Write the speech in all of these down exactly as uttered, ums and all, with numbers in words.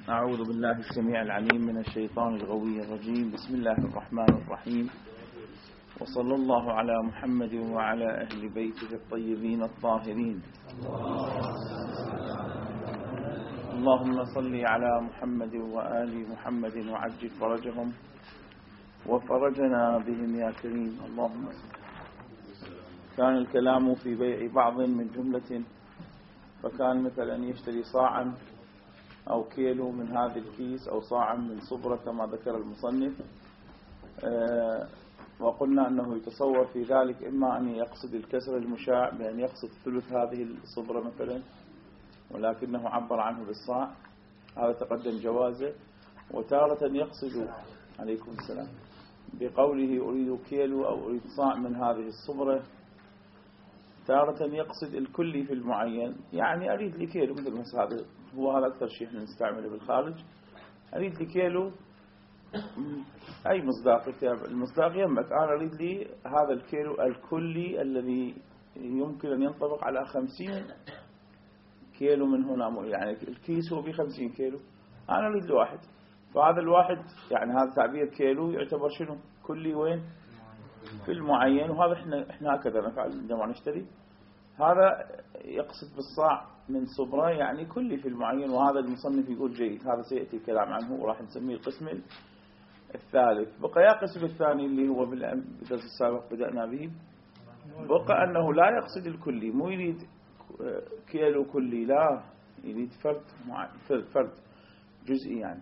أعوذ بالله السميع العليم من الشيطان الغوي الرجيم. بسم الله الرحمن الرحيم، وصلى الله على محمد وعلى أهل بيته الطيبين الطاهرين. اللهم صل على محمد وآل محمد وعجل فرجهم وفرجنا بهم يا كريم. اللهم صل. كان الكلام في بيع بعض من جملة، فكان مثلا يشتري صاعا أو كيلو من هذا الكيس أو صاعا من صبرة كما ذكر المصنف، أه وقلنا أنه يتصور في ذلك إما أن يقصد الكسر المشاع بأن يقصد ثلث هذه الصبرة مثلا، ولكنه عبر عنه بالصاع، هذا تقدم جوازه. وتارة يقصد عليكم السلام بقوله أريد كيلو أو أريد صاع من هذه الصبرة، تارة يقصد الكلي في المعين، يعني أريد لي كيلو مثل مثل هذا، هو هذا أكثر شيء احنا نستعمله بالخارج. أريد لي كيلو، أي مصداق المصداق يمك، أنا أريد لي هذا الكيلو الكلي الذي يمكن أن ينطبق على خمسين كيلو من هنا، يعني الكيس هو بخمسين كيلو، أنا أريد له واحد، فهذا الواحد يعني هذا تعبير كيلو يعتبر شنو؟ كلي وين؟ في المعين. وهذا احنا احنا هكذا نفعل عندما نشتري. هذا يقصد بالصاع من صبرة يعني كلي في المعين، وهذا المصنف يقول جيد، هذا سيأتي الكلام عنه وراح نسميه القسم الثالث. بقى القسم الثاني اللي هو بالدرس السابق بدأنا به، بقى أنه لا يقصد الكلي، مو يريد كيلو كلي، لا يريد فرد فرد, فرد جزئي، يعني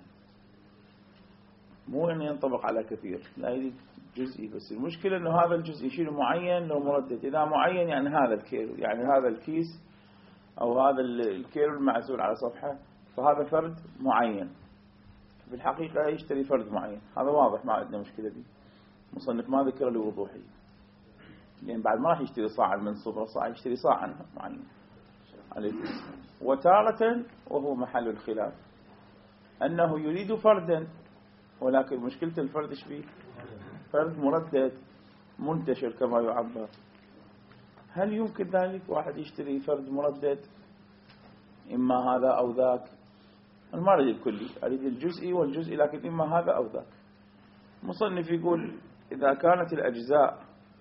مو أنه ينطبق على كثير، لا يريد جزئي بس. المشكلة أنه هذا الجزئي شيء معين لو مردد، إذا معين يعني هذا الكيلو، يعني هذا الكيس أو هذا الكيلو المعزول على صفحة، فهذا فرد معين، في الحقيقة يشتري فرد معين. هذا واضح، ما عندنا مشكلة به، مصنف ما ذكر لوضوحه، لأن بعد ما راح يشتري صاعا من صبرة، صاع يشتري صاعا معين عليه. وتارة وهو محل الخلاف أنه يريد فردا، ولكن مشكلة الفرد ايش فيه؟ فرد مردد منتشر كما يعبر. هل يمكن ذلك واحد يشتري فرد مردد إما هذا أو ذاك؟ أنا ما أريد الكلي، أريد الجزئي والجزئي، لكن إما هذا أو ذاك. مصنف يقول إذا كانت الأجزاء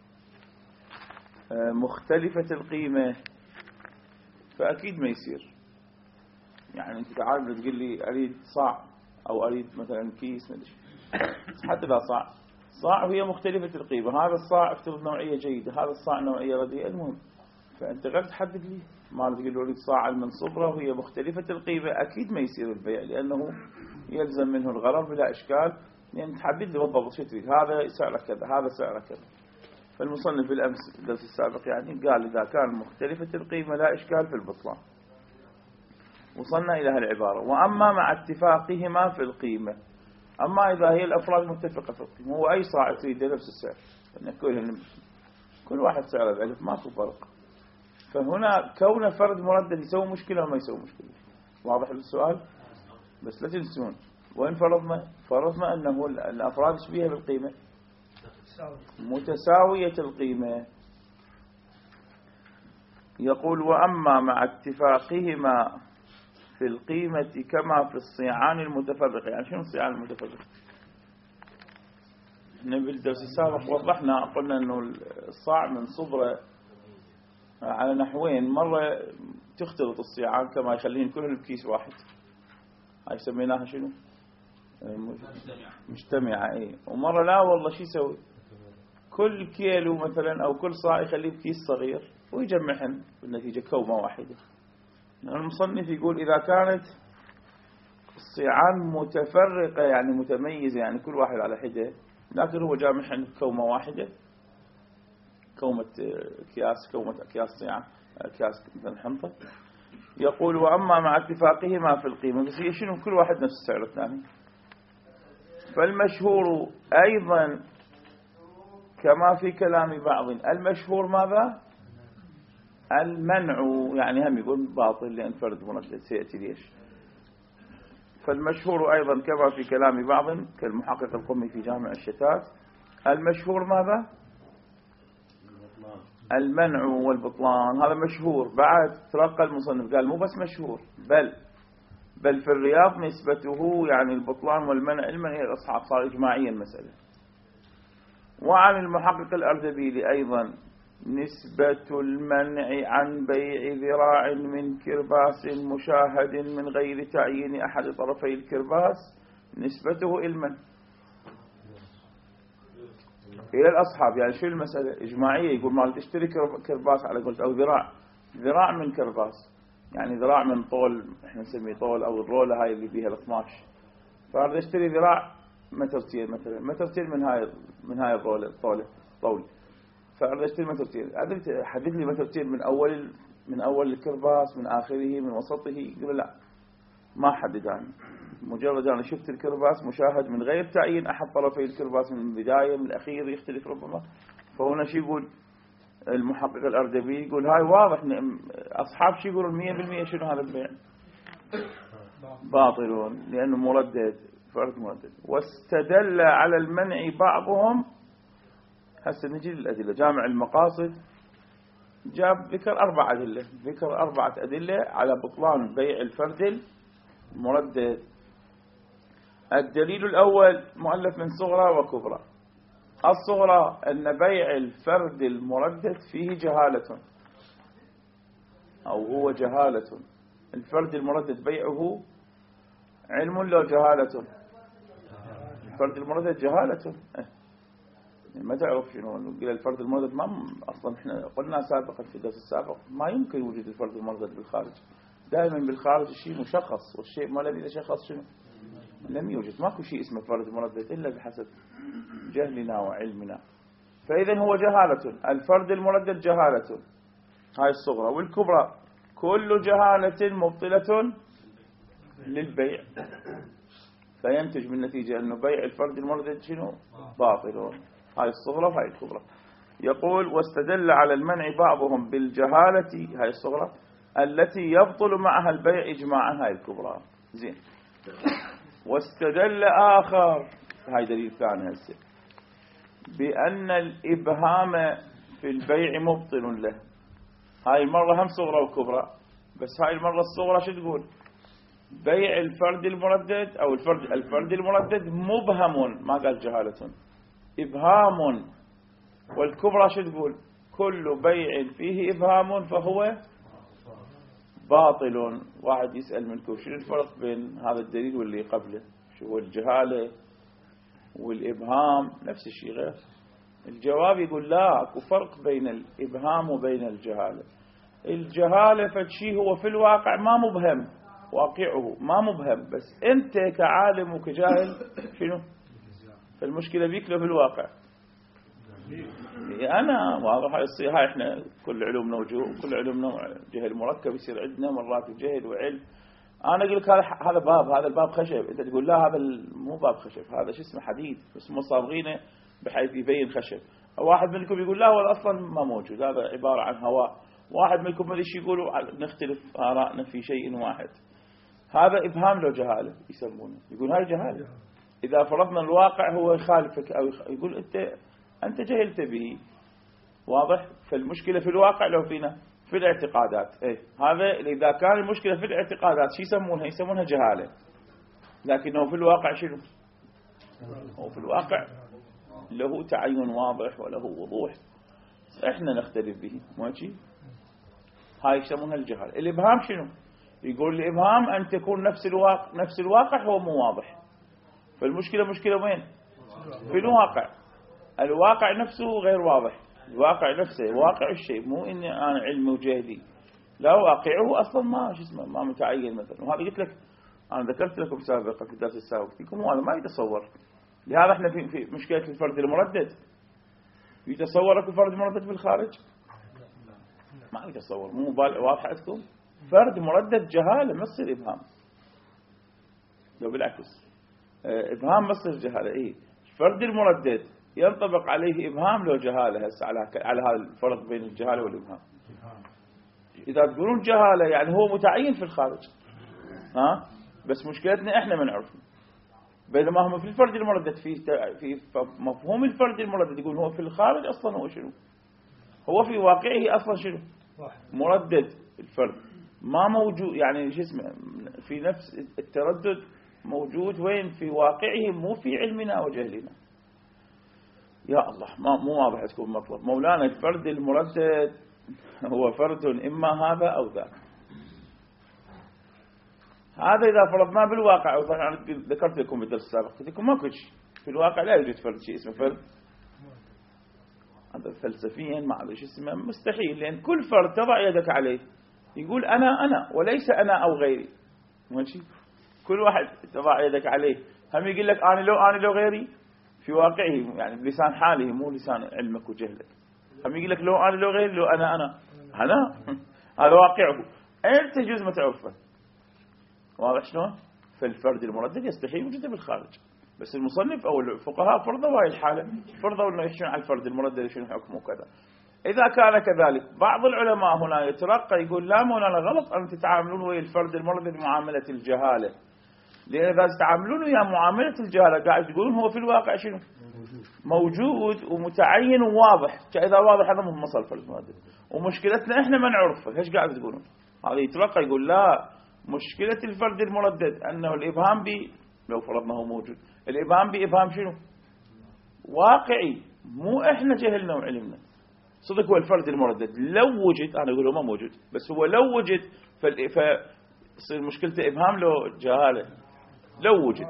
مختلفة القيمة فأكيد ما يصير. يعني أنت تعال تقول لي أريد صاع أو أريد مثلا كيس مدري، حتى إذا صاع صاع وهي مختلفة القيمة، هذا الصاع افترض نوعية جيدة، هذا الصاع نوعية رديئة، المهم فأنت غير تحدد لي، ما تقول له أريد صاع من صبرة وهي مختلفة القيمة، أكيد ما يصير البيع، لأنه يلزم منه الغرض بلا إشكال، لأن تحدد لي بالضبط شو تريد، هذا سعره كذا هذا سعره كذا. فالمصنف بالأمس الدرس السابق يعني قال إذا كان مختلفة القيمة لا إشكال في البطلان. وصلنا إلى هالعبارة، وأما مع اتفاقهما في القيمة، أما إذا هي الأفراد متفقة في القيمة، هو أي صاع تريد نفس السعر، كل كل واحد سعره بألف، ماكو فرق. فهنا كون فرد مردد يسوي مشكلة وما يسوي مشكلة. واضح السؤال؟ بس لا تنسون، وإن فرضنا فرضنا أنه الأفراد شبيهة بالقيمة، متساوية القيمة. يقول وأما مع اتفاقهما في القيمة كما في الصيعان المتفرقة. يعني شنو الصيعان المتفرقة؟ احنا بالدرس السابق وضحنا، قلنا انه الصاع من صبرة على نحوين، مرة تختلط الصيعان كما يخلين كلهم بكيس واحد، هاي سميناها شنو؟ مجتمعة. اي ومرة لا والله شو يسوي؟ كل كيلو مثلا او كل صاع يخليه بكيس صغير ويجمعهن بالنتيجة كومة واحدة. المصنف يقول إذا كانت الصيعان متفرقة يعني متميزة، يعني كل واحد على حدة، لكن هو جامعهن كومة واحدة، كومة أكياس، كومة أكياس صيعان، أكياس مثلا حنطة. يقول وأما مع اتفاقهما في القيمة، بس هي شنو كل واحد نفس السعر الثاني. فالمشهور أيضا كما في كلام بعض، المشهور ماذا؟ المنع، يعني هم يقول باطل لأن فرد مردد، سيأتي ليش. فالمشهور أيضا كما في كلام بعض كالمحقق القمي في جامع الشتات، المشهور ماذا؟ المنع والبطلان، هذا مشهور. بعد ترقى المصنف قال مو بس مشهور، بل بل في الرياض نسبته يعني البطلان والمنع المنع الأصحاب صار إجماعيا المسألة. وعن المحقق الأردبيلي أيضا نسبة المنع عن بيع ذراع من كرباس مشاهد من غير تعيين أحد طرفي الكرباس نسبته المنع إلى الأصحاب. يعني شو المسألة إجماعية، يقول ما تشتري كرباس على قلت أو ذراع ذراع من كرباس، يعني ذراع من طول احنا نسميه طول أو الرولة هاي اللي فيها الاثناش، فهذا اشتري ذراع مترتين مثلا مترتين من هاي من هاي الرولة طولة طول، فهذا اشتري مترتين، حدد لي مترتين من أول من أول الكرباس من آخره من وسطه، يقول لا ما حدد عني، مجرد أنا شفت الكرباس مشاهد من غير تعيين أحد طرفي الكرباس من البداية من الأخير يختلف ربما. فهنا شو يقول المحقق الأردبيلي، يقول هاي واضح أصحاب شو يقولون مية بالمية شنو هذا البيع باطلون لأنه مردد فرق مردد. واستدل على المنع بعضهم، هسه نجي للأدلة. جامع المقاصد جاب ذكر أربع أدلة، ذكر أربعة أدلة على بطلان بيع الفرد المردد. الدليل الأول مؤلف من صغرى وكبرى. الصغرى أن بيع الفرد المردد فيه جهالة أو هو جهالة. الفرد المردد بيعه علم لو جهالة؟ الفرد المردد جهالة، ما تعرف شنو نقول الفرد المردد. ما أصلا إحنا قلنا سابقا في الدرس السابق ما يمكن وجود الفرد المردد بالخارج، دائما بالخارج الشيء مشخص، والشيء ما الذي يشخص شنو لم يوجد، ماكو شيء اسمه فرد مردد إلا بحسب جهلنا وعلمنا. فإذا هو جهالة، الفرد المردد جهالة، هاي الصغرى. والكبرى كل جهالة مبطلة للبيع، فينتج من نتيجة أنه بيع الفرد المردد شنو باطل. هاي الصغرى وهاي الكبرى. يقول واستدل على المنع بعضهم بالجهالة، هاي الصغرى التي يبطل معها البيع إجماعا، هاي الكبرى. زين. واستدل آخر، هاي دليل ثاني هسه، بأن الإبهام في البيع مبطل له. هاي المرة هم صغرى وكبرى، بس هاي المرة الصغرى شو تقول؟ بيع الفرد المردد أو الفرد الفرد المردد مبهم، ما قال جهالة، إبهام. والكبرى شو تقول؟ كل بيع فيه إبهام فهو باطل. واحد يسأل منكم شنو الفرق بين هذا الدليل واللي قبله؟ شو هو الجهالة والإبهام نفس الشيء غير؟ الجواب يقول لا، اكو فرق بين الإبهام وبين الجهالة. الجهالة فشي هو في الواقع ما مبهم، واقعه ما مبهم، بس أنت كعالم وكجاهل شنو؟ فالمشكلة بيك له في الواقع. أنا واضح هاي هاي إحنا كل علومنا وجوه، كل علومنا جهل مركب يصير عندنا مرات جهل وعلم. أنا أقول لك هذا هذا باب، هذا الباب خشب، أنت تقول لا هذا مو باب خشب، هذا شو اسمه حديد، اسمه صابغينه بحيث يبين خشب. واحد منكم يقول لا هو أصلا ما موجود، هذا عبارة عن هواء. واحد منكم ما ليش يقولوا نختلف آرائنا في شيء واحد. هذا إبهام لو جهالة يسمونه، يقول هاي جهالة. إذا فرضنا الواقع هو يخالفك أو يقول أنت أنت جهلت به، واضح. فالمشكلة في الواقع لو فينا في الاعتقادات. إيه هذا إذا كان المشكلة في الاعتقادات شو يسمونها؟ يسمونها جهالة. لكنه في الواقع شنو؟ هو في الواقع له تعين واضح وله وضوح، إحنا نختلف به ماشي. هاي يسمونها الجهالة. الإبهام شنو؟ يقول الإبهام أن تكون نفس الواقع نفس الواقع هو مو واضح. فالمشكلة مشكلة وين؟ في الواقع. الواقع نفسه غير واضح، الواقع نفسه واقع الشيء، مو إني أنا علمي وجهلي، لا واقعه أصلا ما شو اسمه ما متعين مثلا. وهذا قلت لك أنا ذكرت لكم سابقا في الدرس السابق، فيكم هذا ما يتصور. لهذا احنا في, في مشكلة الفرد المردد. يتصور لكم فرد مردد بالخارج؟ ما يتصور، مو واضح عندكم. فرد مردد جهالة ما تصير إبهام، لو بالعكس إبهام ما تصير جهالة. إيه فرد المردد ينطبق عليه إبهام لو جهالة. هسه على على هذا الفرق بين الجهالة والإبهام. إذا تقولون جهالة يعني هو متعين في الخارج، ها بس مشكلتنا إحنا ما نعرفه. بينما هم في الفرد المردد في في مفهوم الفرد المردد يقول هو في الخارج أصلا هو شنو؟ هو في واقعه أصلا شنو؟ مردد. الفرد ما موجود، يعني شو اسمه في نفس التردد موجود وين؟ في واقعه، مو في علمنا وجهلنا. يا الله، ما مو واضح تكون مطلب مولانا. الفرد المردد هو فرد إما هذا أو ذاك. هذا إذا فرضنا بالواقع، وطبعا ذكرت لكم بالدرس السابق قلت لكم ماكو شيء في الواقع، لا يوجد فرد شيء اسمه فرد. هذا فلسفيا ما أدري شو اسمه، مستحيل، لأن كل فرد تضع يدك عليه يقول أنا أنا وليس أنا أو غيري. ماشي، كل واحد تضع يدك عليه هم يقول لك أنا لو أنا لو غيري في واقعه، يعني بلسان حاله مو لسان علمك وجهلك. هم يقول لك لو أنا لو غيري، لو أنا أنا أنا هذا واقعه، أنت تجوز ما تعرفه. واضح شلون؟ فالفرد المردد يستحيل وجوده بالخارج، بس المصنف أو الفقهاء فرضوا هاي الحالة، فرضوا أنه يحشون على الفرد المردد شنو حكمه وكذا. إذا كان كذلك بعض العلماء هنا يترقى يقول لا مولانا غلط أن تتعاملون ويا الفرد المردد معاملة الجهالة، لأن إذا تتعاملون ويا معاملة الجهالة قاعد تقولون هو في الواقع شنو؟ موجود ومتعين وواضح، كإذا واضح هذا مو مصل الفرد المردد، ومشكلتنا إحنا ما نعرفه. إيش قاعد تقولون؟ هذا يترقى يقول لا، مشكلة الفرد المردد أنه الإبهام بي، لو فرضنا هو موجود، الإبهام بإبهام شنو؟ واقعي، مو إحنا جهلنا وعلمنا. صدق هو الفرد المردد لو وجد، أنا أقول هو ما موجود، بس هو لو وجد فتصير مشكلته إبهام لو جهالة. لو وجد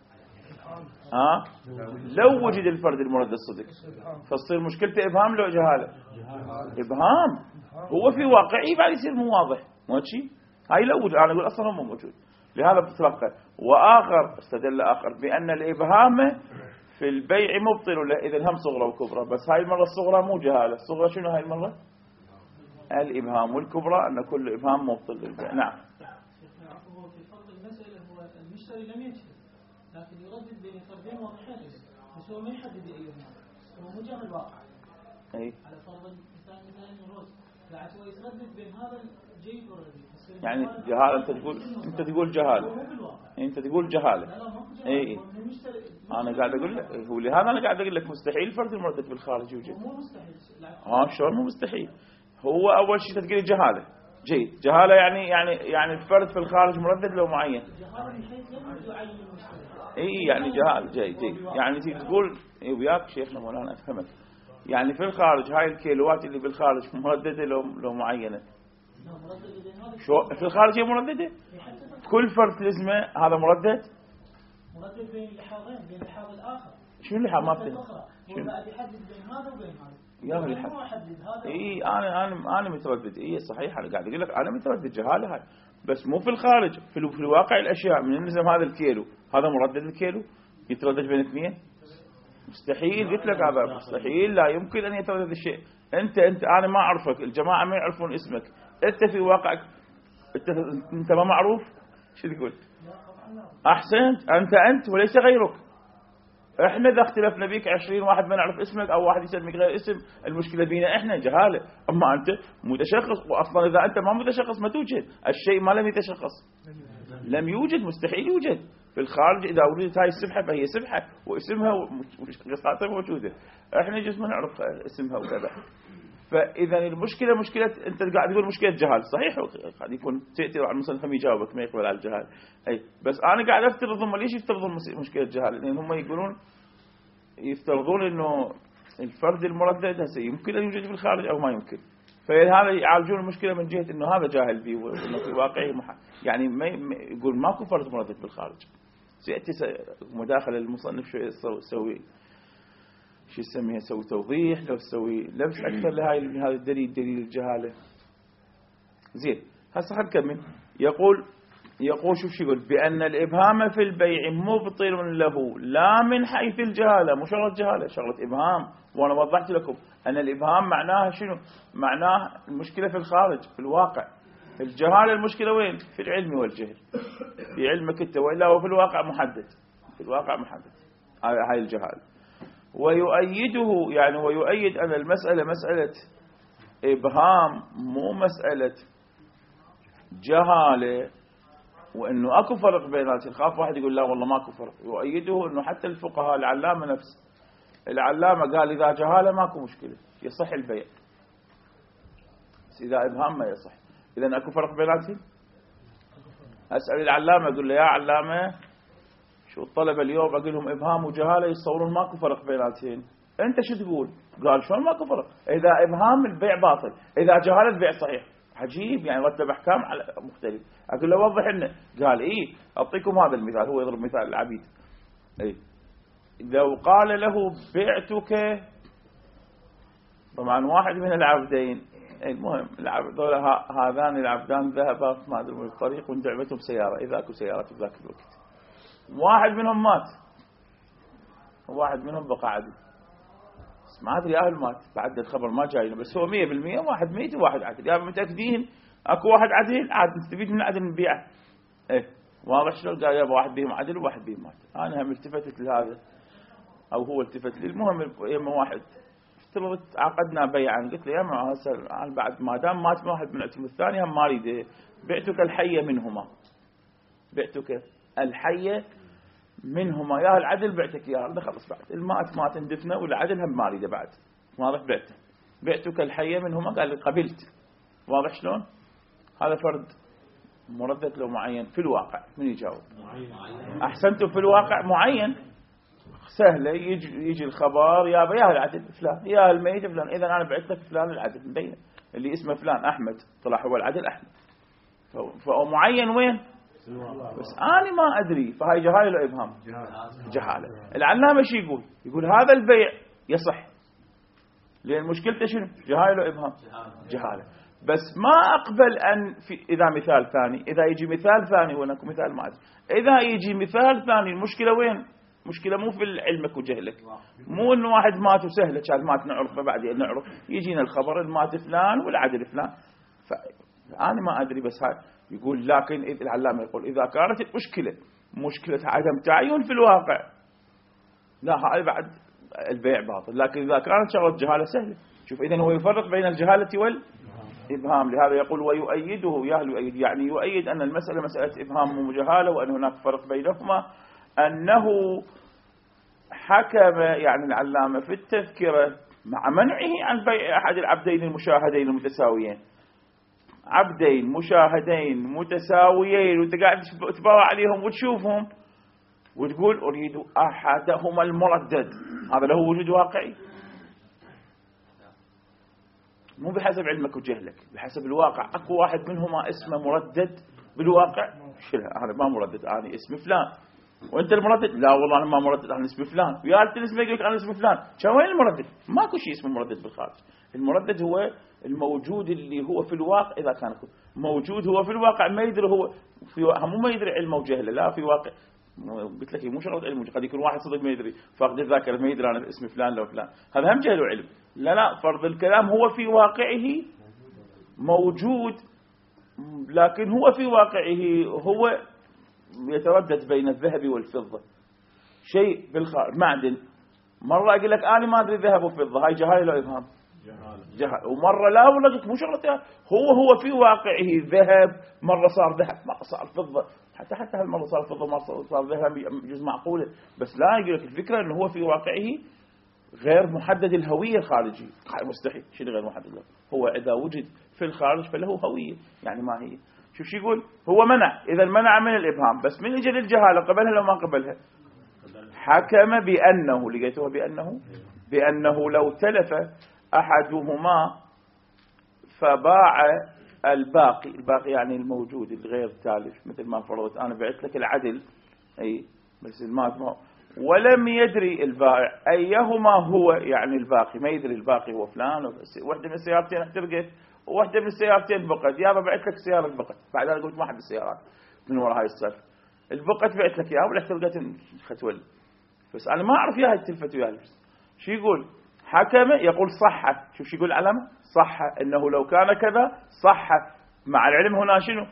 ها لو وجد الفرد المردد صدق فتصير مشكلته إبهام لو جهالة. إبهام هو في واقعي بعد يصير مو واضح. ماشي، هاي لو وجد، أنا أقول أصلا هو مو موجود، لهذا بتتلقى. وآخر استدل آخر بأن الإبهام في البيع مبطل له، إذن هم صغرى وكبرى، بس هاي المرة الصغرى مو جهالة. الصغرى شنو هاي المرة؟ الإبهام، والكبرى أن كل إبهام مبطل للبيع. نعم. هو في فرض المسألة هو المشتري لم يجهل، لكن يردد بين فردين واضحين، بس هو ما يحدد أيهما، هو مو جهل الواقع. أي. على فرض الإنسان مثلا الرز، قاعد هو يتردد بين هذا الجيد والرديء. يعني جهالة، أنت تقول أنت تقول جهالة، أنت تقول جهالة. إيه. أنا قاعد أقول لك هو، لهذا أنا قاعد أقول لك مستحيل الفرد المردد بالخارج يوجد. مو مستحيل. ها شلون مو مستحيل؟ هو أول شيء تقول جهالة. جيد، جهالة يعني يعني يعني الفرد في الخارج مردد لو معين. جهالة من حيث لم يعين المشتري. إيه يعني جهالة. جيد جيد، يعني تيجي تقول إيه وياك شيخنا مولانا أفهمك، يعني في الخارج هاي الكيلوات اللي بالخارج مرددة لو لو معينة. شو في الخارج هي مرددة؟ كل فرد لازمه هذا مردد؟ مردد بين اللحاظين، بين اللحاظ الآخر. شو اللحاظ ما فهمت؟ شو؟ قاعد يحدد بين هذا وبين هذا. يا أخي الحد. إيه أنا أنا أنا متردد. إيه صحيح، أنا قاعد أقول لك أنا متردد جهالة هاي، بس مو في الخارج، في في الواقع الأشياء. من نلزم هذا الكيلو، هذا مردد الكيلو يتردد بين اثنين؟ مستحيل. قلت لك هذا مستحيل، لا يمكن أن يتردد الشيء. أنت أنت أنا ما أعرفك، الجماعة ما يعرفون اسمك، أنت في واقعك أنت أنت ما معروف. شو تقول؟ أحسنت، أنت أنت وليس غيرك. إحنا إذا اختلفنا بيك عشرين واحد ما نعرف اسمك أو واحد يسميك غير اسم، المشكلة بينا إحنا جهالة. أما أنت متشخص، وأصلا إذا أنت ما متشخص ما توجد الشيء، ما لم يتشخص لم يوجد، مستحيل يوجد. في الخارج إذا وجدت هاي السبحة فهي سبحة واسمها وقصاتها موجودة، إحنا جزء ما نعرف اسمها وكذا. فإذا المشكلة مشكلة، أنت قاعد تقول مشكلة جهال، صحيح قاعد يكون تأتي على المصنف يجاوبك ما يقبل على الجهال. أي بس أنا قاعد أفترض هم ليش يفترضون مشكلة جهال؟ لأن هم يقولون يفترضون إنه الفرد المردد هسه يمكن أن يوجد في الخارج أو ما يمكن، فهذا يعالجون المشكلة من جهة إنه هذا جاهل به وإنه في واقعه محا... يعني ما يقول ماكو فرد مردد بالخارج. سيأتي مداخلة المصنف شو يسوي، شو يسميها، يسوي توضيح لو يسوي لبس أكثر لهاي هذا الدليل، دليل الجهالة. زين هسه هنكمل. يقول يقول شوف شو يقول، بأن الإبهام في البيع مبطل له لا من حيث الجهالة، مو شغلة جهالة، شغلة إبهام. وأنا وضحت لكم أن الإبهام معناها شنو؟ معناه المشكلة في الخارج في الواقع. الجهالة المشكلة وين؟ في العلم والجهل، في علمك أنت، وإلا هو في الواقع محدد، في الواقع محدد. هاي الجهالة. ويؤيده يعني ويؤيد أن المسألة مسألة إبهام مو مسألة جهالة، وإنه أكو فرق بيناتهم. خاف واحد يقول لا والله ماكو فرق. يؤيده إنه حتى الفقهاء، العلامة نفس العلامة قال إذا جهالة ماكو مشكلة يصح البيع، بس إذا إبهام ما يصح. إذن أكو فرق بيناتهم؟ أسأل العلامة أقول له يا علامة شو الطلبة اليوم أقول لهم إبهام وجهالة يتصورون ماكو فرق بيناتهم، أنت شو تقول؟ قال شلون ماكو فرق؟ إذا إبهام البيع باطل، إذا جهالة البيع صحيح. عجيب، يعني رتب أحكام على مختلف. أقول له وضح لنا. قال إيه أعطيكم هذا المثال، هو يضرب مثال العبيد. إيه لو قال له بعتك، طبعا واحد من العبدين، المهم العبد هذان العبدان ذهبا ما ادري من الطريق وندعبتهم سياره، اذا اكو سيارات في ذاك الوقت، واحد منهم مات وواحد منهم بقى عدل، بس ما ادري اهل مات بعد الخبر ما جاينا، بس هو مية بالمية واحد ميت وواحد عدل. يا متاكدين اكو واحد عدل عاد نستفيد من عدل نبيعه. ايه واضح شلون؟ قال يابا واحد بيهم عدل وواحد بيهم مات. انا هم التفتت لهذا او هو التفت لي، المهم يما واحد افترضت عقدنا بيعا، قلت له يا ما هسه بعد ما دام مات واحد من عندهم الثاني هم ما اريد، بعتك الحيه منهما، بعتك الحيه منهما، يا العدل بعتك يا هذا خلص، بعد المات مات اندفنه والعدل هم ما اريده بعد، واضح؟ بعته بعتك الحيه منهما، قال لي قبلت. واضح شلون؟ هذا فرد مردد لو معين في الواقع. من يجاوب؟ احسنتم. في الواقع معين سهله، يجي يجي الخبر يا يا العدل فلان، يا الميت فلان، اذا انا بعت لك فلان العدل مبين اللي اسمه فلان احمد، طلع هو العدل احمد، فمعين وين؟ بس انا ما ادري، فهاي جهاله لو ابهام؟ جهاله. العلامه شو يقول؟ يقول هذا البيع يصح، لان مشكلته شنو؟ جهاله لو ابهام؟ جهاله. بس ما اقبل ان في اذا مثال ثاني، اذا يجي مثال ثاني هناك مثال ما ادري، اذا يجي مثال ثاني المشكله وين؟ مشكلة مو في علمك وجهلك، مو انه واحد مات وسهله كان مات نعرفه بعدين نعرف، يجينا الخبر المات فلان والعدل فلان، فأنا ما ادري. بس هاي يقول لكن إذ العلامه يقول اذا كانت المشكله مشكله عدم تعين في الواقع، لا هاي بعد البيع باطل، لكن اذا كانت شغله جهاله سهله. شوف اذا هو يفرق بين الجهاله والابهام، لهذا يقول ويؤيده، يهل يؤيد يعني يؤيد ان المساله مساله ابهام وجهاله، وان هناك فرق بينهما، أنه حكم يعني العلامة في التذكرة مع منعه عن بيع أحد العبدين المشاهدين المتساويين، عبدين مشاهدين متساويين وانت قاعد تباوع عليهم وتشوفهم وتقول أريد أحدهما المردد، هذا له وجود واقعي؟ مو بحسب علمك وجهلك، بحسب الواقع. أكو واحد منهما اسمه مردد بالواقع؟ شلها أنا ما مردد، أنا اسمي فلان، وانت المردد؟ لا والله انا ما مردد، انا اسمي فلان. ويا التلميذ يقول لك انا اسمي فلان، شو وين المردد؟ ماكو شيء اسمه مردد بالخارج. المردد هو الموجود اللي هو في الواقع، اذا كان موجود هو في الواقع ما يدري هو في مو ما يدري علمه وجهله، لا في واقع. قلت لك مو شرط علم، قد يكون واحد صدق ما يدري، فاقد الذاكره ما يدري انا اسمي فلان لو فلان، هذا هم جهل وعلم. لا لا، فرض الكلام هو في واقعه موجود، لكن هو في واقعه هو يتردد بين الذهب والفضة، شيء بالخارج معدن. مرة أقول لك أنا ما أدري ذهب وفضة، هاي جهالة لو إبهام؟ جهالة. ومرة لا والله قلت مو شغلة، هو هو في واقعه ذهب، مرة صار ذهب مرة صار فضة، حتى حتى هالمرة صار فضة مرة صار ذهب جزء معقولة، بس لا يقول لك الفكرة أنه هو في واقعه غير محدد الهوية الخارجية، مستحيل. شيء غير محدد له، هو إذا وجد في الخارج فله هوية، يعني ما هي. شوف شو يقول؟ هو منع، إذا منع من الإبهام، بس من إجل الجهالة قبلها لو ما قبلها؟ حكم بأنه، لقيتوها بأنه بأنه لو تلف أحدهما فباع الباقي، الباقي يعني الموجود الغير تالف، مثل ما فرضت أنا بعت لك العدل أي بس المات ما، ولم يدري البائع أيهما هو، يعني الباقي ما يدري الباقي هو فلان، وحدة من السيارتين احترقت وواحدة من السيارتين بقت، يابا بعت لك سيارة بقت، بعد أنا قلت ما حد السيارات من وراء هاي السالفة، البقت بعت لك يابا والاحترقت ختول، بس أنا ما أعرف ياها التلفت وياها. شو يقول؟ حكم يقول صح. شوف شو يقول العلامة؟ صح إنه لو كان كذا صح، مع العلم هنا شنو؟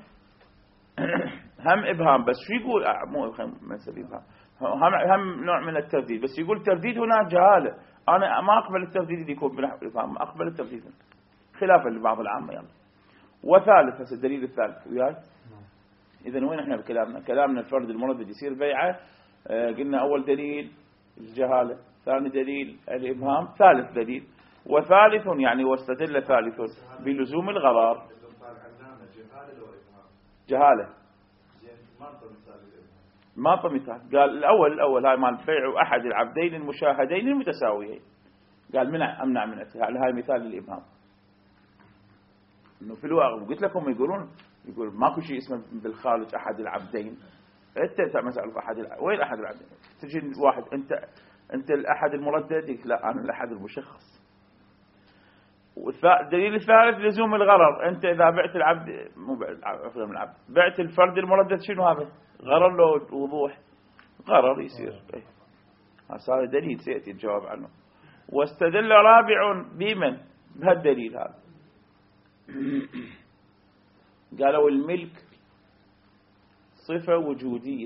هم إبهام، بس شو يقول؟ مو مسألة إبهام، هم هم نوع من الترديد، بس يقول ترديد هنا جهالة. أنا ما أقبل الترديد اللي يكون بالإبهام، أقبل الترديد خلافا لبعض العامة. يلا. وثالث، هسه الدليل الثالث وياي. إذا وين إحنا بكلامنا؟ كلامنا الفرد المردد يصير بيعه. آه قلنا أول دليل الجهالة، ثاني دليل الإبهام، ثالث دليل وثالث يعني واستدل ثالث بلزوم الغرار. جهالة ما أعطى مثال. قال الأول الأول هاي مال بيع أحد العبدين المشاهدين المتساويين، قال منع أمنع من هل هاي مثال للإبهام. إنه في الواقع قلت لكم يقولون يقول ماكو شيء اسمه بالخارج أحد العبدين. أنت مثلا أحد الع... وين أحد العبدين؟ تجي واحد أنت أنت الأحد المردد، لا أنا الأحد المشخص. والدليل الثالث لزوم الغرر. أنت إذا بعت العبد مو بعت العبد بعت الفرد المردد، شنو هذا؟ غرر له وضوح، غرر يصير. هذا دليل سيأتي الجواب عنه. واستدل رابع بمن؟ بهالدليل هذا. قالوا الملك صفة وجودية،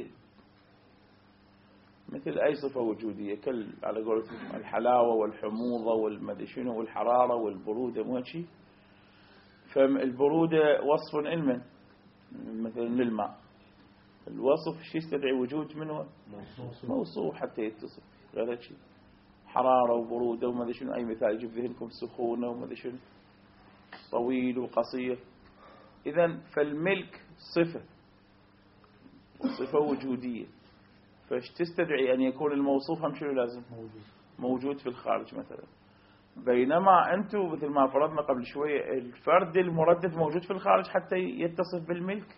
مثل أي صفة وجودية، كل على قولتهم الحلاوة والحموضة والمدري شنو والحرارة والبرودة، مو شيء. فالبرودة وصف علما مثلا للماء، الوصف شيء يستدعي وجود منه موصوف حتى يتصف، غير شيء. حرارة وبرودة ومدري شنو، أي مثال يجيب ذهنكم سخونة ومدري شنو، طويل وقصير. إذن فالملك صفة صفة وجودية، فاش تستدعي أن يكون الموصوف هم شنو لازم؟ موجود. موجود في الخارج مثلا. بينما أنتم مثل ما فرضنا قبل شوية الفرد المردد موجود في الخارج حتى يتصف بالملك.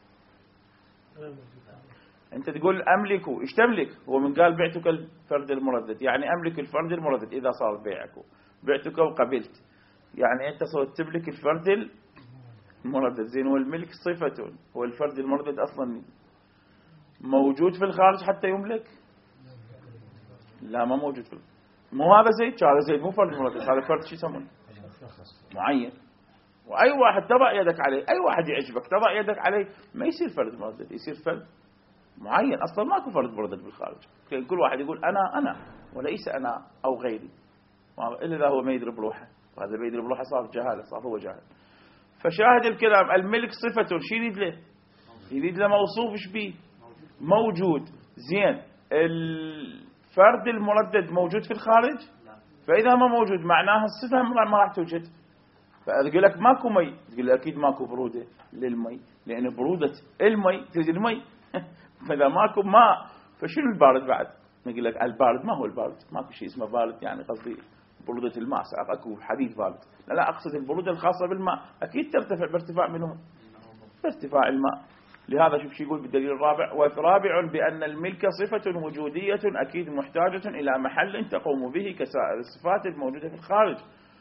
أنت تقول أملكه، إيش تملك؟ هو من قال بعتك الفرد المردد، يعني أملك الفرد المردد إذا صار بيعك، بعتك وقبلت، يعني أنت صرت تملك الفرد المردد. زين، والملك صفة، هو الفرد المردد أصلا موجود في الخارج حتى يملك؟ لا، ما موجود في الخارج. مو هذا زيد، هذا زيد مو فرد مرتب، هذا فرد شو يسمونه؟ معين. واي واحد تضع يدك عليه، اي واحد يعجبك تضع يدك عليه، ما يصير فرد مرتب، يصير فرد معين. اصلا ماكو فرد مرتب بالخارج، كل واحد يقول انا انا وليس انا او غيري، الا اذا هو ما يدري بروحه، وهذا ما يدري بروحه صار جهاله، صار هو جاهل. فشاهد الكلام الملك صفة، شو يريد له؟ يريد له موصوف ايش بيه؟ موجود. زين، الفرد المردد موجود في الخارج؟ فإذا ما موجود معناها الصفة ما راح توجد. فأقول لك ماكو مي، تقول أكيد ماكو برودة للمي، لأن برودة المي تريد المي. فإذا ماكو ماء فشنو البارد بعد؟ نقول لك البارد ما هو البارد، ماكو شيء اسمه بارد، يعني قصدي برودة الماء، أكو حديد بارد. لا لا، أقصد البرودة الخاصة بالماء، أكيد ترتفع بارتفاع منه، بارتفاع الماء. لهذا شوف شو يقول بالدليل الرابع: والرابع بأن الملك صفة وجودية أكيد محتاجة إلى محل تقوم به كسائر الصفات الموجودة في الخارج.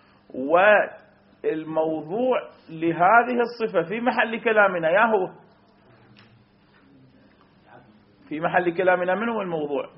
والموضوع لهذه الصفة في محل كلامنا يا هو في محل كلامنا من هو الموضوع؟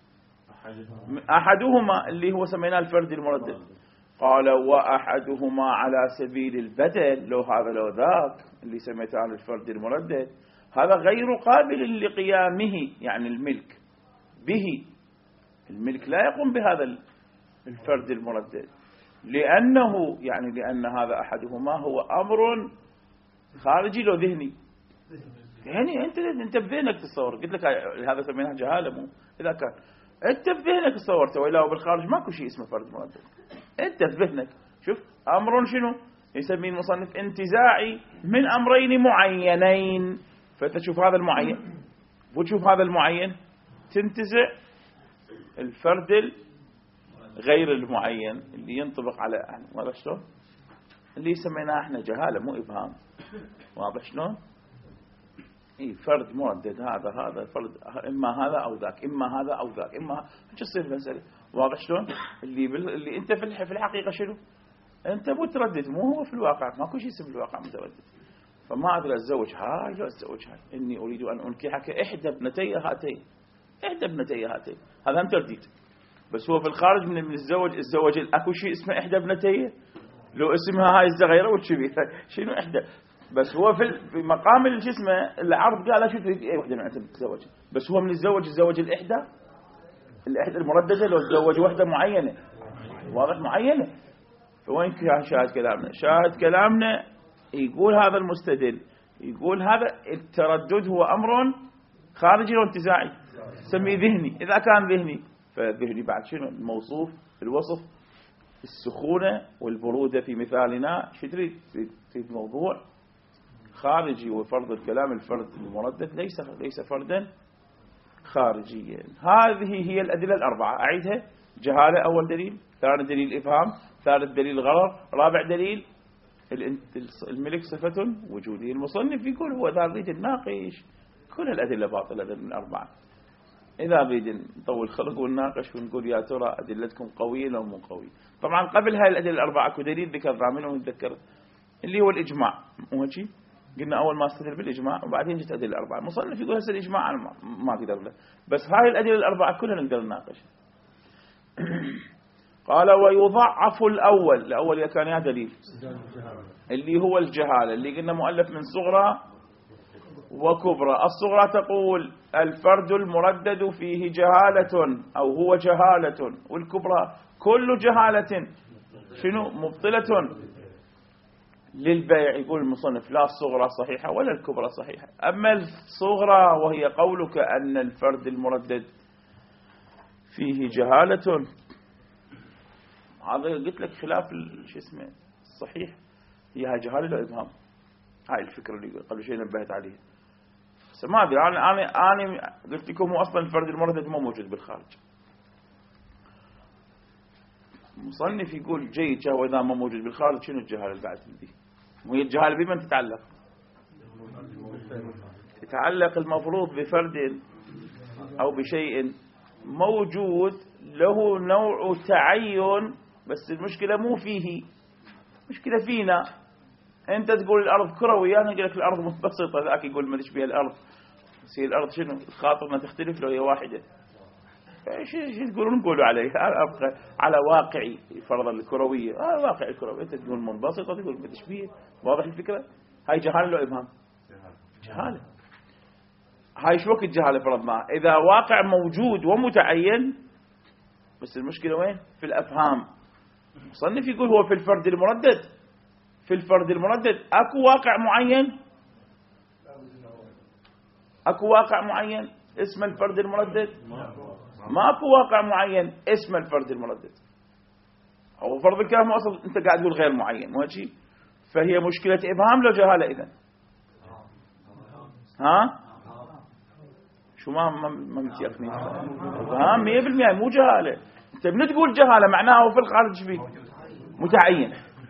أحدهما اللي هو سميناه الفرد المردد. قال: وأحدهما على سبيل البدل، لو هذا لو ذاك اللي سميته الفرد المردد، هذا غير قابل لقيامه، يعني الملك به، الملك لا يقوم بهذا الفرد المردد، لأنه يعني لأن هذا أحدهما هو أمر خارجي لو ذهني. يعني أنت أنت بذهنك تصور، قلت لك هذا سميناه جهالة، مو إذا كان أنت بذهنك تصورته، وإلا بالخارج ماكو شيء اسمه فرد مردد. أنت بذهنك شوف أمر شنو يسميه المصنف انتزاعي من أمرين معينين، فأنت تشوف هذا المعين وتشوف هذا المعين، تنتزع الفرد غير المعين اللي ينطبق على واضح شلون؟ اللي سميناه احنا جهالة مو إبهام. واضح شلون؟ اي فرد مردد، هذا هذا فرد، اما هذا او ذاك، اما هذا او ذاك، اما ايش تصير المسألة. واضح شلون؟ اللي بال... اللي انت في في الحقيقة شنو؟ انت متردد، مو هو في الواقع، ماكو شيء اسمه في الواقع متردد. فما ادري اتزوج هاي لا اتزوج هاي، اني اريد ان انكحك احدى ابنتي هاتين، احدى ابنتي هاتين، هذا هم ترديد. بس هو في الخارج من الزوج الزوج اكو شيء اسمه احدى ابنتي، لو اسمها هاي الصغيره وتشبي شنو احدى. بس هو في مقام الجسم العرض قال شو تريد اي وحده من انت تتزوج، بس هو من الزوج الزوج الاحدى الاحدى المردده، لو تزوج وحده معينه واضح معينه. فوين شاهد كلامنا؟ شاهد كلامنا يقول هذا المستدل، يقول هذا التردد هو امر خارجي وانتزاعي، سميه ذهني. اذا كان ذهني فالذهني بعد شنو؟ الموصوف الوصف السخونه والبروده في مثالنا، شو تريد؟ تريد موضوع خارجي، وفرض الكلام الفرد المردد ليس ليس فردا خارجيا. هذه هي الأدلة الأربعة. أعيدها: جهالة أول دليل، ثاني دليل إفهام، ثالث دليل غرر، رابع دليل الملك صفة وجودي. المصنف يقول هو إذا نريد نناقش كل الأدلة باطلة من الأربعة. إذا نريد نطول خلق ونناقش ونقول يا ترى أدلتكم قوية أو مو قوية. طبعا قبل هاي الأدلة الأربعة أكو دليل ذكرنا منه نتذكر اللي هو الإجماع. مو هيك؟ قلنا أول ما استدل بالإجماع وبعدين جت أدلة الأربعة. المصنف يقول هسه الإجماع أنا ما أقدر له، بس هاي الأدلة الأربعة كلها نقدر نناقش. قال ويضعف الأول. الأول كان يا دليل اللي هو الجهالة، اللي قلنا مؤلف من صغرى وكبرى. الصغرى تقول الفرد المردد فيه جهالة أو هو جهالة، والكبرى كل جهالة شنو مبطلة للبيع. يقول المصنف لا الصغرى صحيحة ولا الكبرى صحيحة. أما الصغرى وهي قولك أن الفرد المردد فيه جهالة، هذا قلت لك خلاف شو اسمه الصحيح، هي هاي جهالة لا إبهام. هاي الفكرة اللي قبل شيء نبهت عليها. بس ما أدري أنا أنا أنا قلت لكم هو أصلا الفرد المردد ما موجود بالخارج. مصنف يقول جيد جاء إذا ما موجود بالخارج شنو الجهالة اللي بعد دي؟ وهي الجهالة بمن تتعلق؟ تتعلق المفروض بفرد أو بشيء موجود له نوع تعين، بس المشكلة مو فيه، مشكلة فينا. أنت تقول الأرض كروية، أنا أقول لك الأرض متبسطة، ذاك يقول ما تشبه الأرض. بس هي الأرض شنو؟ خاطرنا تختلف لو هي واحدة. ايش ايش تقولون نقولوا عليه؟ أبقى على واقعي فرضا الكروية، آه واقع الكروية. أنت تقول منبسطة، تقول ما تشبه. واضح الفكرة؟ هاي جهالة لو إبهام؟ جهالة. هاي شو وقت جهالة فرضناها؟ إذا واقع موجود ومتعين، بس المشكلة وين؟ في الأفهام. المصنف يقول هو في الفرد المردد، في الفرد المردد أكو واقع معين، أكو واقع معين اسم الفرد المردد، ما أكو واقع معين اسم الفرد المردد. أو فرض الكلام أصلا أنت قاعد تقول غير معين، مو هيك؟ فهي مشكلة إبهام لو جهالة إذن. ها؟ شو ما ما ما متيقنين؟ إبهام مية بالمية مو جهالة. أنت من تقول جهالة معناها هو في الخارج فيه متعين،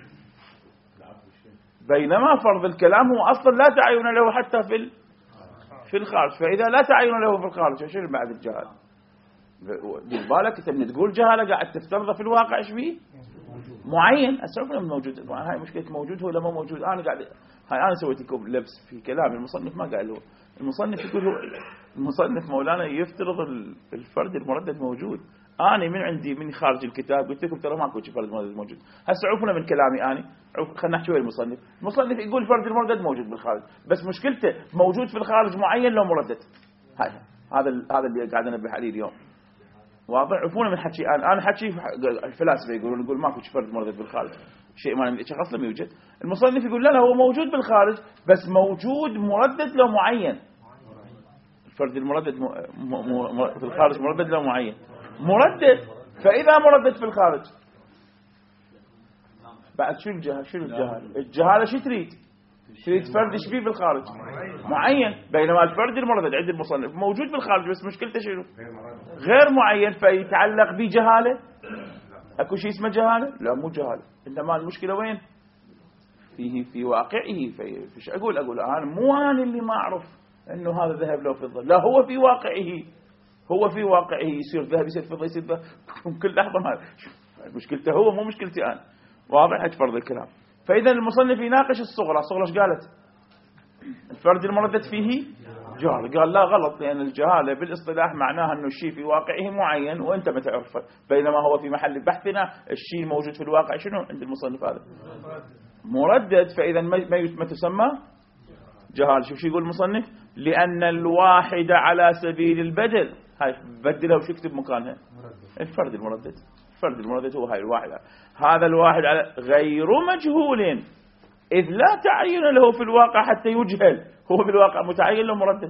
بينما فرض الكلام هو أصلا لا تعين له حتى في في الخارج. فإذا لا تعين له في الخارج شنو بعد الجهالة؟ دير بالك أنت من تقول جهالة قاعد تفترض في الواقع ايش فيه معين. أسعفنا من موجود. هاي مشكلة موجود هو لما موجود. أنا قاعد هاي أنا سويت لكم لبس في كلام المصنف، ما قال هو المصنف يقول هو المصنف مولانا يفترض الفرد المردد موجود. أنا من عندي من خارج الكتاب قلت لكم ترى ماكو فرد المردد موجود. هسه عرفنا من كلامي أنا، خلينا نحكي ويا المصنف. المصنف يقول الفرد المردد موجود بالخارج، بس مشكلته موجود في الخارج معين لو مردد. هاي هذا هذا اللي قاعد انبه عليه اليوم. واضح؟ عرفونا من حكي أنا أنا حكي الفلاسفة يقولون نقول ماكو فرد مردد بالخارج، شيء ما شخص لم يوجد. المصنف يقول لا لا هو موجود بالخارج، بس موجود مردد له معين. الفرد المردد م... م... م... في الخارج مردد له معين، مردد. فإذا مردد في الخارج بعد شو الجهالة؟ شو الجهالة؟ الجهالة شو تريد؟ تريد فرد شبيه بالخارج معين، بينما الفرد المردد عند المصنف موجود بالخارج بس مشكلته شنو؟ غير معين. فيتعلق بجهالة. اكو شيء اسمه جهالة؟ لا مو جهالة، انما المشكلة وين؟ فيه في واقعه. في فيش اقول اقول انا مو انا اللي ما اعرف انه هذا ذهب له فضة، لا هو في واقعه، هو في واقعه يصير ذهب يصير فضة يصير ذهب كل لحظة. ما مشكلته هو مو مشكلتي انا. واضح حج فرض الكلام. فإذا المصنف يناقش الصغرى. الصغرى ايش قالت؟ الفرد المردد فيه جهالة. قال لا غلط، لأن الجهالة بالاصطلاح معناها أنه الشيء في واقعه معين وأنت ما تعرفه، بينما هو في محل بحثنا الشيء موجود في الواقع شنو عند المصنف هذا؟ مردد. فإذا ما تسمى جهالة. شوف شو يقول المصنف؟ لأن الواحد على سبيل البدل. هاي بدلها وش يكتب مكانها؟ الفرد المردد. الفرد المردد هو هاي الواحد. هذا الواحد على غير مجهول، إذ لا تعين له في الواقع حتى يجهل. هو بالواقع متعين له مردد،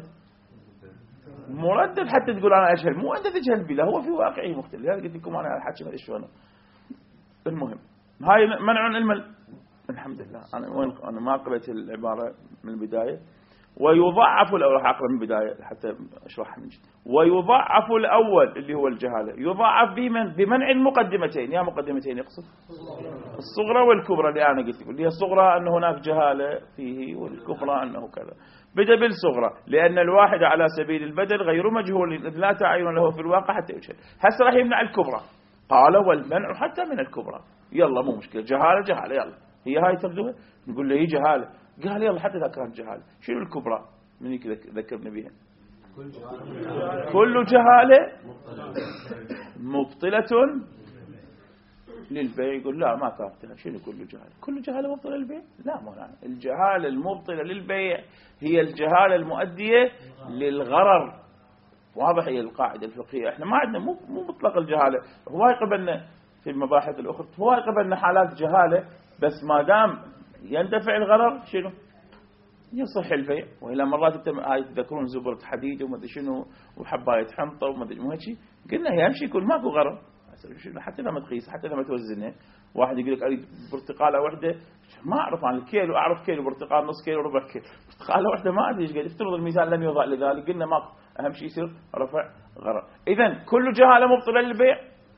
مردد حتى تقول أنا أجهل، مو أنت تجهل بلا، هو في واقعه مختلف. هذا قلت لكم أنا الحكي ما إيش. المهم هاي منع علم الحمد لله أنا وين أنا ما قرأت العبارة من البداية. ويضعف الأول، راح أقرأ من البداية حتى أشرحها من جديد. ويضعف الأول اللي هو الجهالة، يضعف بمن بمنع المقدمتين. يا مقدمتين يقصد الصغرى والكبرى اللي أنا قلت، اللي هي الصغرى أن هناك جهالة فيه، والكبرى أنه كذا. بدأ بالصغرى لأن الواحد على سبيل البدل غير مجهول إذ لا تعين له في الواقع حتى يجهل. هسه راح يمنع الكبرى، قال والمنع حتى من الكبرى. يلا مو مشكلة، جهالة جهالة يلا هي هاي تردوها، نقول له هي جهالة، قال يلا حتى إذا كانت جهالة. شنو الكبرى؟ من ذكرنا بها كل جهالة مبطلة للبيع. يقول لا ما كافتها. شنو كل جهالة؟ كل جهالة مبطلة للبيع؟ لا مولانا، الجهالة المبطلة للبيع هي الجهالة المؤدية للغرر. واضح هي القاعدة الفقهية. احنا ما عندنا مو مو مطلق الجهالة. هو قبلنا في المباحث الأخرى، هو قبلنا حالات جهالة، بس ما دام يندفع الغرر شنو يصح البيع. وإلى مرات هاي تذكرون زبرة حديد وما ادري شنو وحباية حنطة وما ادري مو هيك، قلنا هي يمشي يكون ماكو غرر حتى لما تقيس حتى لما توزنه. واحد يقول لك اريد برتقاله واحده، ما اعرف عن الكيلو، اعرف كيلو برتقال، نص كيلو، ربع كيلو. برتقاله واحده ما ادري ايش قاعد يفترض الميزان لم يوضع لذلك. قلنا ماكو، اهم شيء يصير رفع غرر. اذا كل جهاله مبطله للبيع؟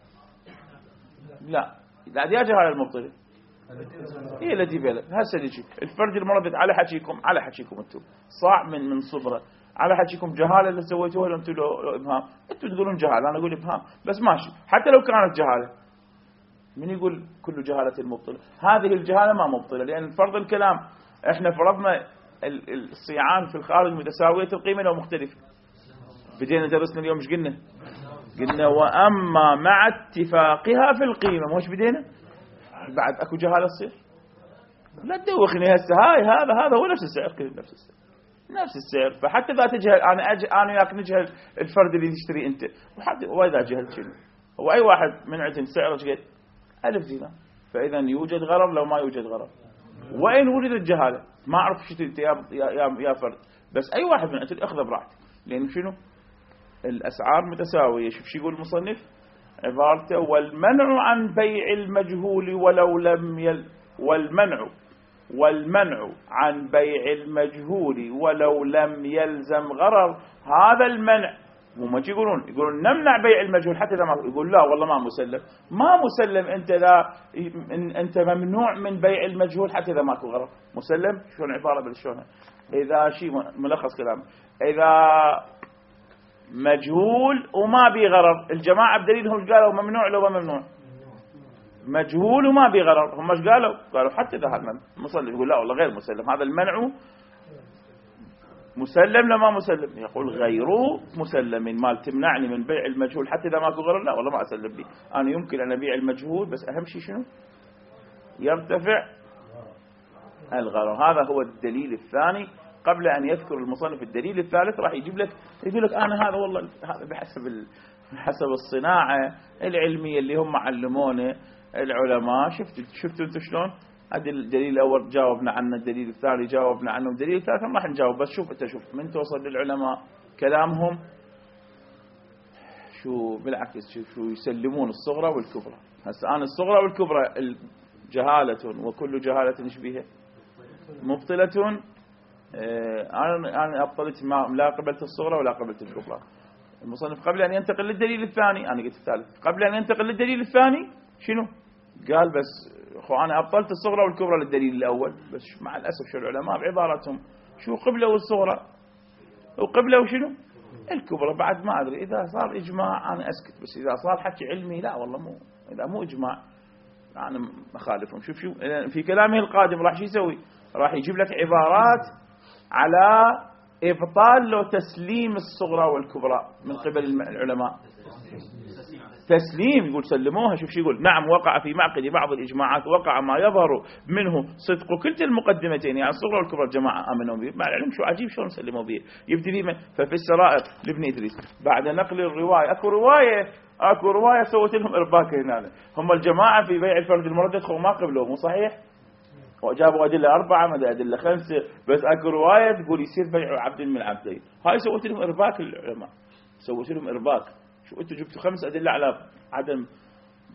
لا، لا يا جهاله المبطله هي التي بيلك. هسه نجي الفرد المرض على حكيكم، على حكيكم انتم صاع من من صبره، على حكيكم جهاله اللي سويتوها انتم لو ابهام. انتم تقولون جهاله، انا اقول ابهام، بس ماشي. حتى لو كانت جهاله، من يقول كل جهاله مبطله؟ هذه الجهاله ما مبطله، لان فرض الكلام احنا فرضنا الصيعان في الخارج متساويه القيمه لو مختلفه. بدينا درسنا اليوم ايش قلنا؟ قلنا واما مع اتفاقها في القيمه. مش بدينا بعد اكو جهاله تصير؟ لا تدوخني هسه. هاي هذا هذا هو نفس السعر، كله نفس السعر نفس السعر. فحتى اذا تجهل انا أج... انا وياك نجهل الفرد اللي تشتري انت، وحتى واذا جهلت شنو هو اي واحد من عندنا سعره ايش قد؟ ألف دينار. فاذا يوجد غرر لو ما يوجد غرر. وين وجدت جهاله؟ ما اعرف شو انت يا يا يا فرد، بس اي واحد من عندك اخذه براحتك، لان شنو الاسعار متساويه. شوف شو يقول المصنف عبارته: والمنع عن بيع المجهول ولو لم يل والمنع والمنع عن بيع المجهول ولو لم يلزم غرر. هذا المنع هم يقولون يقولون نمنع بيع المجهول حتى إذا ما، يقول لا والله ما مسلم. ما مسلم انت، لا انت ممنوع من بيع المجهول حتى اذا ماكو غرر. مسلم شلون عباره بالشلون؟ اذا شيء ملخص كلام، اذا مجهول وما بي غرر، الجماعه بدليلهم ايش قالوا؟ ممنوع لو ما ممنوع. مجهول وما بي غرر، هم ايش قالوا؟ قالوا حتى اذا هذا مسلم. يقول لا والله غير مسلم، هذا المنع مسلم لما مسلم. يقول غيره مسلم مال تمنعني من بيع المجهول حتى اذا ماكو غرر. لا والله ما اسلم بي، انا يمكن ان ابيع المجهول بس اهم شيء شنو؟ يرتفع الغرر. هذا هو الدليل الثاني. قبل ان يذكر المصنف الدليل الثالث راح يجيب لك يقول لك انا هذا والله هذا بحسب حسب الصناعه العلميه اللي هم علمونا العلماء. شفتوا شفتوا انتم شلون؟ هذا الدليل الاول جاوبنا عنه، الدليل الثاني جاوبنا عنه، الدليل الثالث راح نجاوب. بس شوف انت، شوف من توصل للعلماء كلامهم شو بالعكس، شو, شو يسلمون الصغرى والكبرى. هسه انا الصغرى والكبرى جهاله، وكل جهاله نشبيها مبطله. انا انا ابطلت، ما لا قبلت الصغرى ولا قبلت الكبرى. المصنف قبل ان ينتقل للدليل الثاني، انا قلت الثالث، قبل ان ينتقل للدليل الثاني شنو قال؟ بس اخو انا ابطلت الصغرى والكبرى للدليل الاول. بس مع الاسف شو العلماء بعبارتهم شو قبلوا الصغرى وقبلوا شنو الكبرى. بعد ما ادري اذا صار اجماع انا اسكت، بس اذا صار حكي علمي لا والله مو، اذا مو اجماع انا اخالفهم. شوف شو في كلامه القادم راح شو يسوي؟ راح يجيب لك عبارات على ابطال لو تسليم الصغرى والكبرى من قبل العلماء. تسليم، يقول سلموها. شوف شو يقول: نعم وقع في معقد بعض الإجماعات وقع ما يظهر منه صدق كلتا المقدمتين، يعني الصغرى والكبرى الجماعة آمنوا به. مع العلم شو عجيب شلون سلموا به. يبتدي من ففي السرائر لابن إدريس بعد نقل الرواية. أكو رواية أكو رواية سوت لهم إرباك هنا. هم الجماعة في بيع الفرد المردد خو ما قبلوا، مو صحيح؟ وجابوا أدلة أربعة مدى أدلة خمسة، بس أكو رواية تقول يصير بيع عبد من العبدين. هاي سوت لهم إرباك العلماء، سوت لهم إرباك. شو أنتوا جبتوا خمس أدلة على عدم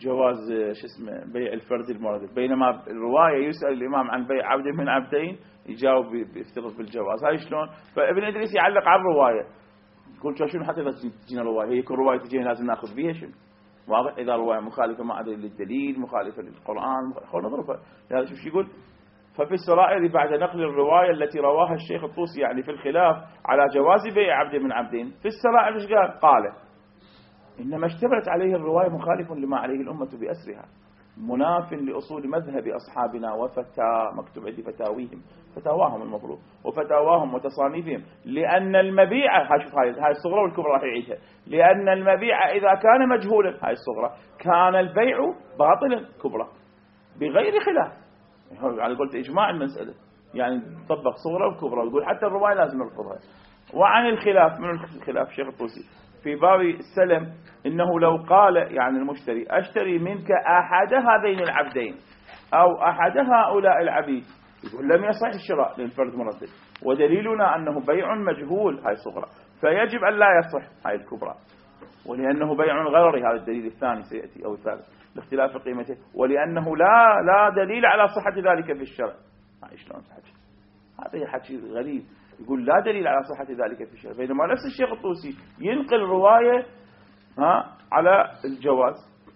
جواز شو اسمه بيع الفرد المردد، بينما الرواية يسأل الإمام عن بيع عبد من عبدين يجاوب بيفترض بالجواز. هاي شلون؟ فابن إدريس يعلق على الرواية يقول شنو حتى إذا تجينا رواية هي كل رواية تجينا لازم نأخذ بيها شنو؟ واضح؟ إذا رواية مخالفة ما أدري للدليل مخالفة للقرآن خلونا نضربها. هذا شوف شو يقول. ففي السرائر بعد نقل الرواية التي رواها الشيخ الطوسي يعني في الخلاف على جواز بيع عبد من عبدين، في السرائر ايش قال؟ قال إنما اشتملت عليه الرواية مخالف لما عليه الأمة بأسرها مناف لأصول مذهب أصحابنا وفتى مكتوب عندي فتاويهم فتاواهم المفروض وفتاواهم وتصانيفهم، لأن المبيع هاي شوف هاي هاي الصغرى والكبرى راح يعيدها، لأن المبيع إذا كان مجهولا هاي الصغرى كان البيع باطلا كبرى بغير خلاف. يعني قلت إجماع المسألة يعني طبق صغرى وكبرى ويقول حتى الرواية لازم نرفضها. وعن الخلاف من الخلاف الشيخ الطوسي في باب السلم إنه لو قال يعني المشتري أشتري منك أحد هذين العبدين أو أحد هؤلاء العبيد يقول لم يصح الشراء للفرد مردد، ودليلنا أنه بيع مجهول هاي صغرى فيجب أن لا يصح هاي الكبرى، ولأنه بيع غرري هذا الدليل الثاني سيأتي أو الثالث لاختلاف قيمته، ولأنه لا لا دليل على صحة ذلك في الشرع. هاي شلون حكي؟ هذا حكي غريب يقول لا دليل على صحة ذلك في الشرع، بينما نفس الشيخ الطوسي ينقل رواية ها على الجواز.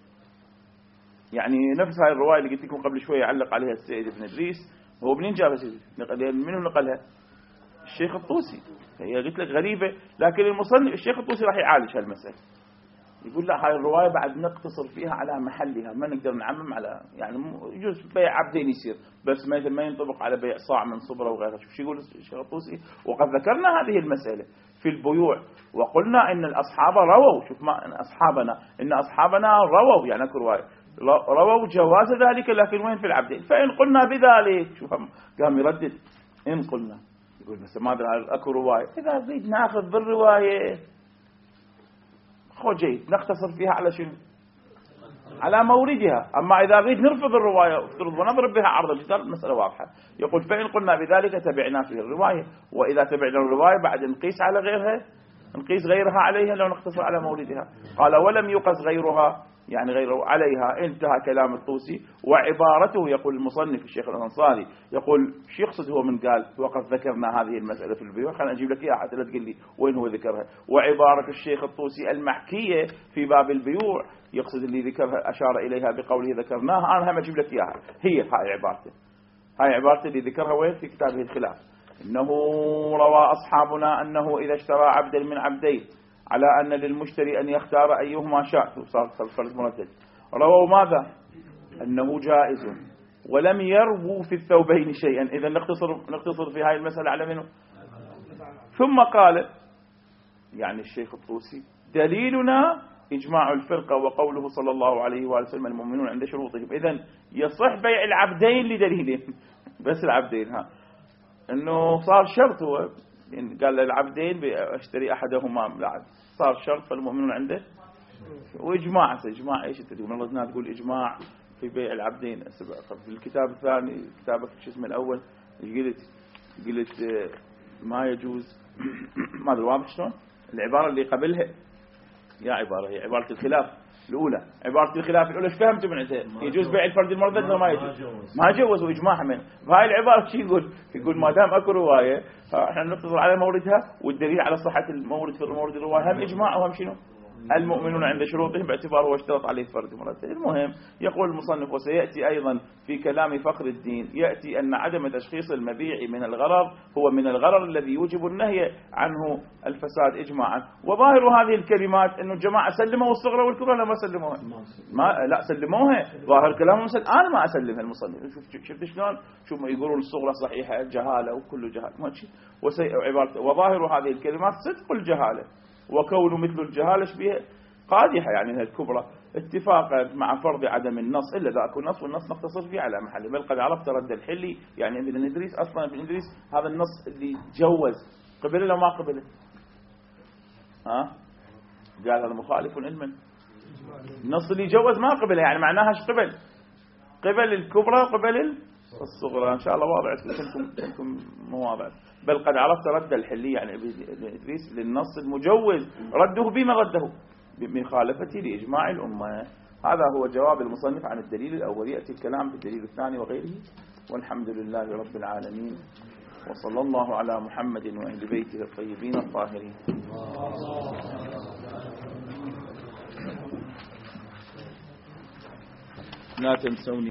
يعني نفس هاي الرواية اللي قلت لكم قبل شوية علق عليها السيد ابن إدريس، هو منين جابها منو نقلها؟ الشيخ الطوسي. هي قلت لك غريبة، لكن المصنف الشيخ الطوسي راح يعالج هالمسألة يقول لا هاي الرواية بعد نقتصر فيها على محلها ما نقدر نعمم على يعني يجوز بيع عبدين يصير بس ما ما ينطبق على بيع صاع من صبرة وغيرها. شوف شو يقول الشيخ الطوسي. وقد ذكرنا هذه المسألة في البيوع وقلنا إن الأصحاب رووا شوف ما إن أصحابنا إن أصحابنا رووا يعني اكو رواية رووا جواز ذلك لكن وين في العبدين. فإن قلنا بذلك شوف قام يردد إن قلنا يقول بس ماذا اكو رواية إذا نريد ناخذ بالرواية خو جيد نختصر فيها على شنو؟ على موردها. أما إذا نريد نرفض الرواية ونضرب بها عرض الجدال المسألة واضحة. يقول فإن قلنا بذلك تبعنا فيه الرواية، وإذا تبعنا الرواية بعد نقيس على غيرها نقيس غيرها عليها لو نختصر على موردها. قال ولم يقص غيرها يعني غيره عليها. انتهى كلام الطوسي. وعبارته يقول المصنف الشيخ الأنصاري يقول شو يقصد هو من قال وقد ذكرنا هذه المسألة في البيوع. خلينا أجيب لك إياها حتى لا تقول لي وين هو ذكرها. وعبارة الشيخ الطوسي المحكية في باب البيوع يقصد اللي ذكرها أشار إليها بقوله ذكرناها. أنا هم أجيب لك إياها هي هاي عبارته هاي عبارته اللي ذكرها وين في كتابه الخلاف. إنه روى أصحابنا أنه إذا اشترى عبدا من عبدين على أن للمشتري أن يختار أيهما شاء صار فرد مردد رووا ماذا؟ أنه جائز ولم يربوا في الثوبين شيئا. إذا نختصر نختصر في هاي المسألة على منه. ثم قال يعني الشيخ الطوسي دليلنا إجماع الفرقة وقوله صلى الله عليه وآله وسلم المؤمنون عند شروطهم. إذن يصح بيع العبدين لدليلين بس العبدين ها إنه صار شرط هو يعني قال للعبدين اشتري أحدهما بعد صار شرط فالمؤمنون عنده. وإجماع إجماع إيش تقول والله تقول إجماع في بيع العبدين. في الكتاب الثاني كتابك شو اسمه الأول قلت قلت ما يجوز ما أدري واضح شلون العبارة اللي قبلها يا عبارة هي عبارة الخلاف الأولى. عبارة الخلاف الأولى ايش فهمتوا من عندها؟ يجوز بيع الفرد المردد ولا ما يجوز؟ ما جوز وإجماع من فهاي العبارة شو يقول؟ يقول ما دام أكو رواية احنا نقتصر على موردها والدليل على صحة المورد في مورد الرواية هم إجماع وهم شنو؟ المؤمنون عند شروطهم باعتباره واشترط عليه فرد مرتب. المهم يقول المصنف وسيأتي أيضا في كلام فخر الدين يأتي أن عدم تشخيص المبيع من الغرر هو من الغرر الذي يوجب النهي عنه الفساد إجماعا. وظاهر هذه الكلمات أنه الجماعة سلموا الصغرى والكبرى لا ما سلموها ما لا سلموها. ظاهر كلامهم أنا ما أسلمها المصنف. شوف شفت شلون شوف ما يقولون الصغرى صحيحة جهالة وكل جهالة ما شيء. وظاهر هذه الكلمات صدق الجهالة وكون مثل الجهالة شبيه قادحة يعني الكبرى اتفاقا مع فرض عدم النص إلا إذا أكو نص والنص نقتصر فيه على محله. بل قد عرفت رد الحلي يعني ابن إدريس أصلا ابن إدريس هذا النص اللي جوز قبله ولا ما قبله؟ ها قال هذا مخالف علما. النص اللي جوز ما قبله يعني معناها ايش قبل؟ قبل الكبرى قبل الصغرى. إن شاء الله واضح لكم لكم مو واضح. بل قد عرفت رد الحلي يعني ابن إدريس للنص المجوز رده بما رده بمخالفته لإجماع الأمة. هذا هو جواب المصنف عن الدليل الأول. يأتي الكلام بالدليل الثاني وغيره، والحمد لله رب العالمين، وصلى الله على محمد وأهل بيته الطيبين الطاهرين. لا تنسوني.